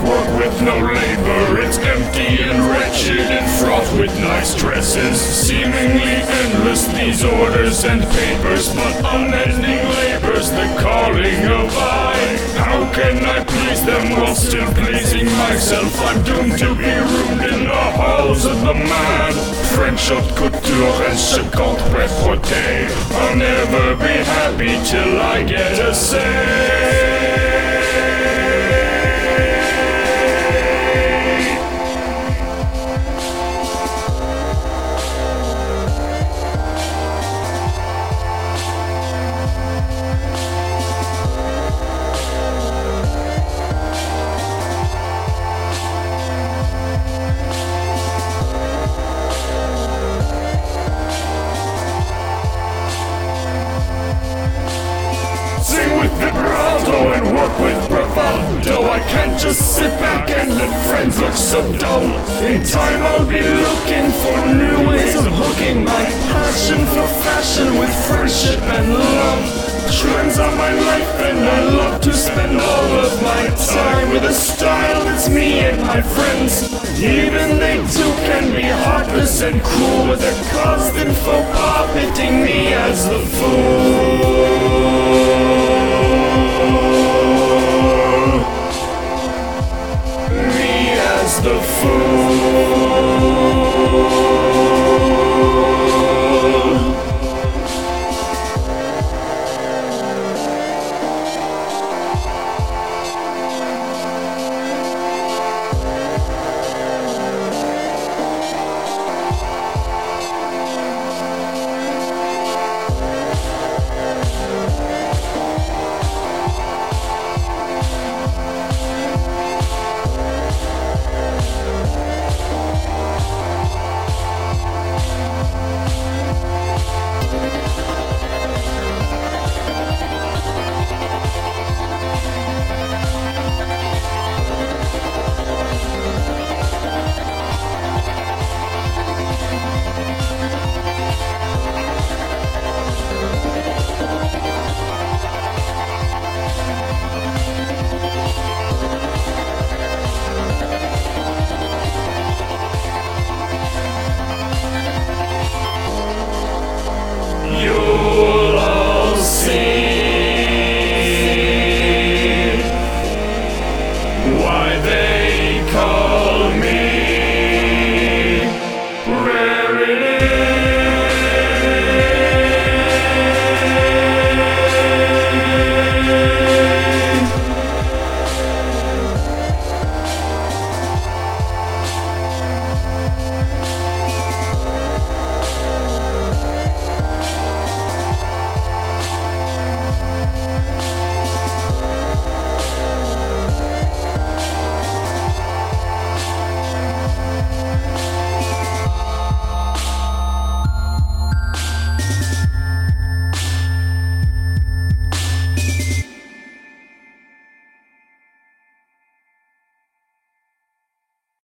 work with no labor. It's empty and wretched and fraught with nice dresses. Seemingly endless these orders and papers, but unending labor's the calling of I. How can I please them while still pleasing myself? I'm doomed to be ruined in the halls of the mad. French haute couture and second prêt-à-porter. I'll never be happy till I get a say. Sing with vibrato and work with bravado. I can't just sit back and let friends look so dull. In time I'll be looking for new ways of hooking my passion for fashion with friendship and love. Trends are my life and I love to spend all of my time with a style that's me and my friends. Even they too can be heartless and cruel with their constant faux pas, pitting me as the fool. The fool. You'll all see why they call